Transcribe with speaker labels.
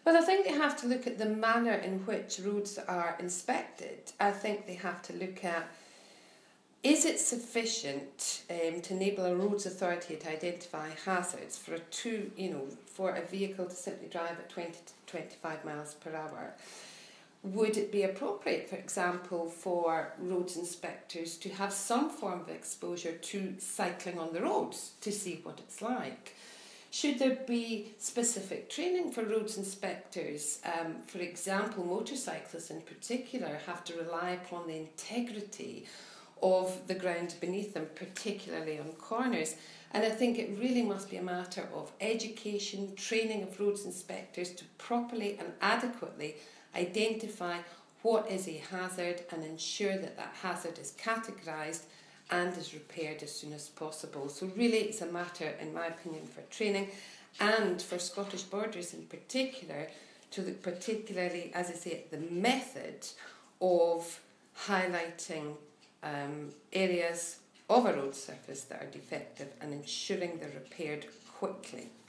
Speaker 1: Well, I think they have to look at the manner in which roads are inspected. I think they have to look at, is it sufficient to enable a roads authority to identify hazards for for a vehicle to simply drive at 20 to 25 miles per hour? Would it be appropriate, for example, for roads inspectors to have some form of exposure to cycling on the roads to see what it's like? Should there be specific training for roads inspectors? For example, motorcyclists in particular have to rely upon the integrity of the ground beneath them, particularly on corners. And I think it really must be a matter of education, training of roads inspectors to properly and adequately identify what is a hazard and ensure that that hazard is categorised and is repaired as soon as possible. So really it's a matter, in my opinion, for training and for Scottish Borders in particular to look particularly, as I say, at the method of highlighting areas of a road surface that are defective and ensuring they're repaired quickly.